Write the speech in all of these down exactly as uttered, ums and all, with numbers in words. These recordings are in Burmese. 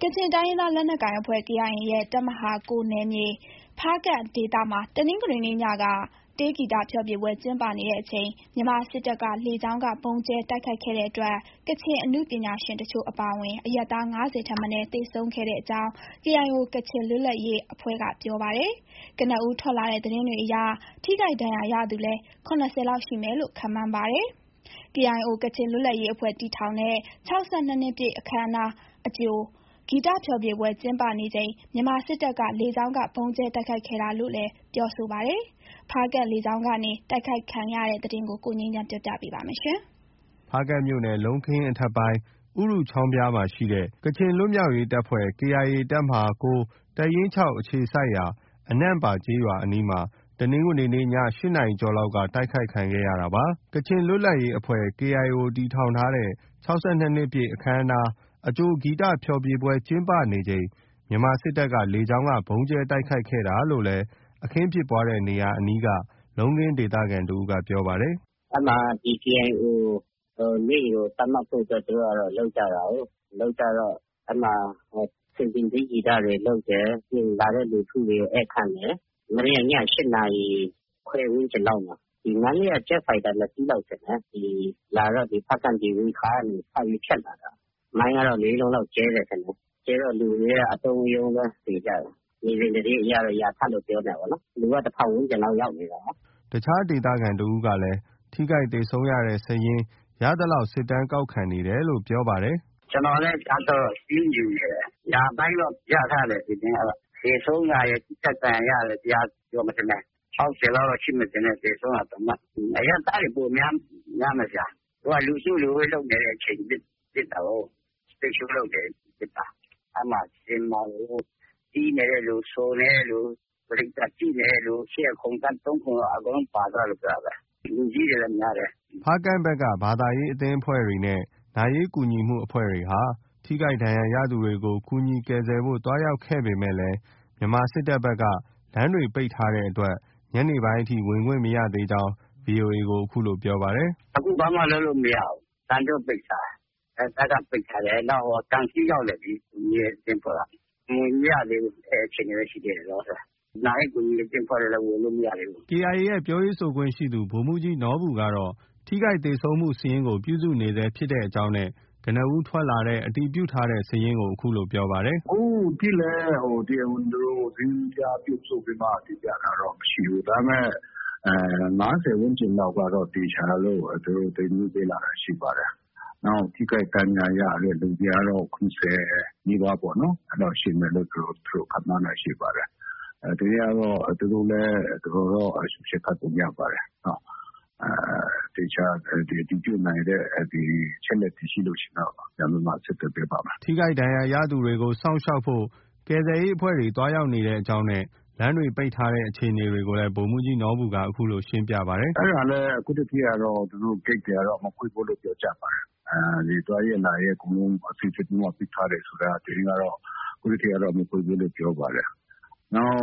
ကချင်တိုင်းရင်းသားလက်နက်ကိုင်အဖွဲ့ ကေအိုင်အေ ရဲ့ တပ်မဟာ၉နယ်မြေ ဖားကန့်ဒေသမှာ တနင်္ဂနွေနေ့ညက တေးဂီတဖျော်ဖြေပွဲကျင်းပနေချိန် မြန်မာစစ်တပ်က လေကြောင်းက ဗုံးကြဲတိုက်ခိုက်ခဲ့တဲ့အတွက် ကချင်အနုပညာရှင်တချို့အပါအဝင် အရပ်သား ၅၀ ထက်မနည်း သေဆုံးခဲ့ကြောင်း ကေအိုင်အို ကချင်လွတ်လပ်ရေးအဖွဲ့က ပြောပါတယ်။ ကနဦးထွက်လာတဲ့သတင်းတွေအရ ထိခိုက်ဒဏ်ရာရသူလည်း ၇၀ လောက်ရှိမယ်လို့ ခန့်မှန်းပါတယ်။ ကေအိုင်အို ကချင်လွတ်လပ်ရေးအဖွဲ့တည်ထောင်တဲ့ ၆၂ နှစ်ပြည့်အခမ်းအနားအကြို ဂီတဖျော်ဖြေပွဲကျင်းပနေချိန် မြန်မာစစ်တပ်က လေကြောင်းက ဗုံးကြဲတိုက်ခိုက်ခဲ့တာလို့လည်း ပြောဆိုပါတယ်။ ဖားကန့်လေကြောင်းကနေ တိုက်ခိုက်ခံရတဲ့သတင်းကို ကိုငြိမ်းချမ်းပြောပြပါမယ်။ဖားကန့်မြို့နယ် လုံးခင်းအထက်ပိုင်း ဥရုချောင်းဖျားမှာရှိတဲ့ ကချင်လွတ်မြောက်ရေးတပ်ဖွဲ့ ကေအိုင်အေ တပ်မဟာ ၉ တပ်ရင်း ၆ အခြေစိုက်ရာ အနန့်ပါကျေးရွာအနီးမှာ တနင်္ဂနွေနေ့ ည ၈ နာရီကျော်လောက်က တိုက်ခိုက်ခံခဲ့ရတာပါ။ ကချင်လွတ်လပ်ရေးအဖွဲ့ ကေအိုင်အို တည်ထောင်ထားတဲ့ ၆၂ နှစ်ပြည့်အခမ်းအနားအကြို ဂီတဖျော်ဖြေပွဲကျင်းပနေချိန် မြန်မာစစ်တပ်က လေကြောင်းက ဗုံးကြဲတိုက်ခိုက်ခဲ့တာလို့လည်း အခင်းဖြစ်ပွားတဲ့နေရာအနီးက လုံးခင်းဒေသခံတဦးက ပြောပါတယ်။ “အဲဒီမှာ ဒီ ကေအိုင်အို နေ့ကို သတ်မှတ်ဖို့အတွက် သူတို့ကတော့ လုပ်ကြတာကိုး။ လုပ်ကြတော့ အဲဒီမှာ ဖျော်ဖြေတေးဂီတတွေလုပ်တယ်။ ပြီးရင် လာတဲ့လူထုတွေကို ဧည့်ခံတယ်။ မနေ့က ည ၈ နာရီခွဲဝန်းကျင်လောက်မှာ မန္တလေးက ဂျက်ဖိုက်တာ ၂ စီးလောက်ထင်တယ်။ လာတော့ ဖားကန့်ဒီ ဝှေခါကနေ စပြီးဖြတ်လာတာ။ မိုင်းကတော့ ၄ လုံးလောက်ကြဲတယ်ထင်တယ်။ ကြဲတော့ လူတွေက အတုံးအရုံးပဲ သေကြတယ်။ မြေပြင်သတင်းအရတော့ ရာထလို့ ပြောနေတာပေါ့နော်။ လူက တထောင်ဝန်းကျင်လောက်ရောက်နေတာ။ ” အခြားဒေသခံတဦးကလည်း ထိခိုက်သေဆုံးရတဲ့စာရင်း ရသလောက် စစ်တမ်းကောက်ခံနေတယ်လို့ ပြောပါတယ်။ “ကျနော်လည်း ထပ်တော့ စာရင်းယူနေတယ်။ ရာပိုင်းတော့ ရထားတယ် စာရင်းကတော့။ သေဆုံးတာရယ်၊ ထိခိုက်ဒဏ်ရာရတာရယ် ကျော်မယ်ထင်တယ်။ ၆၀ လောက်တော့ ရှိမယ်ထင်တယ် သေဆုံးတာတောင်မှ။ အရပ်သားတွေ ပိုများများမယ်ဗျ။ သူက လူစုလူဝေးလုပ်နေတဲ့အချိန်ဖြစ်တာကိုး။ Stage Show လုပ်နေတဲ့အချိန်ဖြစ်တာ။ အဲဒီမှာ စင်မှာ တီးနေတဲ့လူ၊ ဆော်နေတဲ့လူ၊ ပရိသတ်ကြည့်နေတဲ့လူ၊ ရှေ့ကခုံတပ် ၃ ခုလုံး အကုန်လုံးပါသွားတယ်ပြောတာပဲ။ လူကြီးတွေလည်း များတယ်။ ” ဖားကန့်ဘက်က ဘာသာရေးအသင်းအဖွဲ့တွေနဲ့ နာရေးကူညီမှုအဖွဲ့တွေဟာ ထိခိုက်ဒဏ်ရာရသူတွေကို ကူညီကယ်ဆယ်ဖို့ သွားရောက်ခဲ့ပေမဲ့ မြန်မာစစ်တပ်ဘက်က လမ်းတွေပိတ်ထားတဲ့အတွက် ညနေပိုင်းအထိ ဝင်ခွင့်မရသေးကြောင်း ဗွီအိုအေကို အခုလို ပြောပါတယ်။ “အခု ဘာမှ လုပ်လို့ မရဘူး။ လမ်းကြောပိတ်ထားတယ်။ တပ်က ပိတ်ထားတယ်။ နောက် ကံဆီးရောက်တယ် ကူညီရေးအသင်းအဖွဲ့က။ ဝင်မရသေးဘူး။ အဲဒီအခြေအနေပဲ ရှိသေးတယ် လောလောဆယ်။ နာရေးကူညီရေးအသင်းအဖွဲ့တွေလည်း ဝင်လို့ မရသေးဘူး။ ” ကေအိုင်အေရဲ့ ပြောရေးဆိုခွင့်ရှိသူ ဗိုလ်မှူးကြီးနော်ဘူကတော့ ထိခိုက်သေဆုံးမှုစာရင်းကို ပြုစုနေဆဲဖြစ်ကြောင်းနဲ့ ကနဦးထွက်လာတဲ့ အတည်ပြုထားတဲ့စာရင်းကို အခုလို ပြောပါတယ်။ “အခုထိလည်း တရားဝင် သူတို့ စာရင်းဇယားပြုစုပြီးမှ တင်ပြတာတော့ မရှိဘူး။ ဒါပေမဲ့ ၅၀ ဝန်းကျင်လောက်ကတော့ သေချာလို့ သူတို့ သတင်းပေးလာတာရှိပါတယ်။ နောက် ထိခိုက်ဒဏ်ရာရတဲ့လူတွေကတော့ ၇၀ နီးပါးပေါ့နော်။ အဲလောက်ရှိမယ်လို့ သူတို့ ခန့်မှန်းတာရှိပါတယ်။ ဒီနေ့ကတော့ သူတို့လည်း တော်တော်တော့ အရှုပ်ရှက်ခတ်ပုံရပါတယ်။ သေချာ အတည်ပြုနိုင်တဲ့ အချက်အလက်တွေရှိလို့ရှိရင်တော့ ပြန်ပြီးမှ ဆက်သွယ်ပေးပါမယ်။” ထိခိုက်ဒဏ်ရာရသူတွေကို စောင့်ရှောက်ဖို့ ကယ်ဆယ်ရေးအဖွဲ့တွေ သွားရောက်နေကြောင်းနဲ့ လမ်းတွေပိတ်ထားတဲ့အခြေအနေကိုလည်း ဗိုလ်မှူးကြီးနော်ဘူက အခုလို ရှင်းပြပါတယ်။ “အဲဒါလည်း အခုထက်ထိကတော့ သူတို့ ဂိတ်တွေကတော့ မဖွင့်ဘူးလို့ ပြောကြပါတယ်။ သွားရေးလာရေး အကုန်လုံး အဆင်ပြေဖို့ ပိတ်ထားတယ်ဆိုတဲ့သတင်းကတော့ အခုထက်ထိကတော့ မဖွင့်ဘူးလို့ ပြောပါတယ်။ နောက်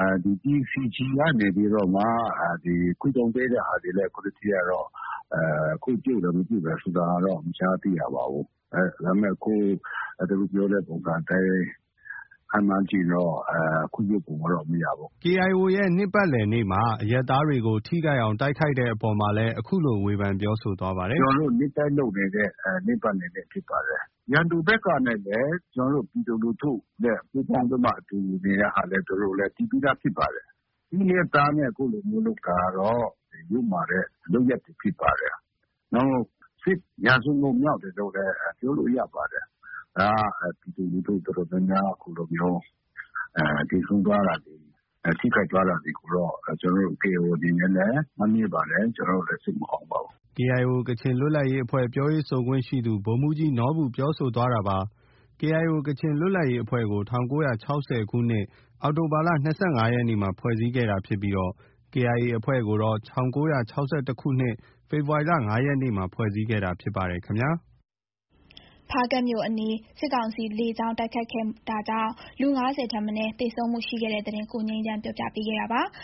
ဒီ ပီစီဂျီ ကနေပြီးတော့မှ ခွင့်တောင်းပေးတဲ့ဟာတွေလည်း အခုထက်ထိကတော့ ခွင့်ပြုတယ်၊ မပြုတယ်ဆိုတာတော့ မကြားသိရပါဘူး။ ဒါပေမဲ့ အခု သူတို့ပြောတဲ့ပုံစံအတိုင်း ခန့်မှန်းကြည့်ရင်တော့ ခွင့်ပြုပုံတော့ မရဘူး။” ကေအိုင်အိုရဲ့ နှစ်ပတ်လည်နေ့မှာ အရပ်သားတွေကို ထိခိုက်အောင် တိုက်ခိုက်တဲ့အပေါ်မှာလည်း အခုလို ဝေဖန်ပြောဆိုသွားပါတယ်။ “ကျနော်တို့ နှစ်တိုင်းလုပ်နေတဲ့ နှစ်ပတ်လည်နေ့ဖြစ်ပါတယ်။ ရန်သူဘက်ကနဲ့လည်း ကျနော်တို့ ပြည်သူလူထုနဲ့ ပူးပေါင်းပြီးမှ အတူနေတဲ့ဟာလည်း သူတို့လည်း သိပြီးသားဖြစ်ပါတယ်။ သိလျက်သားနဲ့ အခုလိုမျိုးလုပ်တာကတော့ ယုတ်မာတဲ့ လုပ်ရပ်တွေဖြစ်ပါတယ်။ နောက် စစ်ရာဇဝတ်မှုမြောက်တယ်လို့လည်း ပြောလို့ ရပါတယ်။ ဒါက ပြည်သူလူထုတော်တော်များများ အခုလိုမျိုး သေဆုံးသွားတာတွေ၊ ထိခိုက်သွားတာတွေကိုတော့ ကျနော်တို့ ကေအိုင်အိုအနေနဲ့လည်း ဝမ်းနည်းပါတယ်။ ကျနော်တို့လည်း စိတ်မကောင်းပါဘူး။ ” ကေအိုင်အို ကချင်လွတ်လပ်ရေးအဖွဲ့ ပြောရေးဆိုခွင့်ရှိသူ ဗိုလ်မှူးကြီးနော်ဘူ ပြောဆိုသွားတာပါ။ ကေအိုင်အို ကချင်လွတ်လပ်ရေးအဖွဲ့ကို ၁၉၆၀ ခုနှစ် အောက်တိုဘာလ ၂၅ ရက်နေ့မှာ ဖွဲ့စည်းခဲ့တာဖြစ်ပြီး ကေအိုင်အေအဖွဲ့ကိုတော့ ၁၉၆၁ ခုနှစ် ဖေဖော်ဝါရီလ ၅ ရက်နေ့မှာ ဖွဲ့စည်းခဲ့တာဖြစ်ပါတယ်ခင်ဗျာ။ဖားကန့်မြို့အနီး စစ်ကောင်စီလေကြောင်းတိုက်ခိုက်တာကြောင့် လူ ၅၀ ထက်မနည်း သေဆုံးမှုရှိခဲ့တဲ့သတင်းကို ကိုငြိမ်းချမ်းပြောပြပေးခဲ့တာပါ။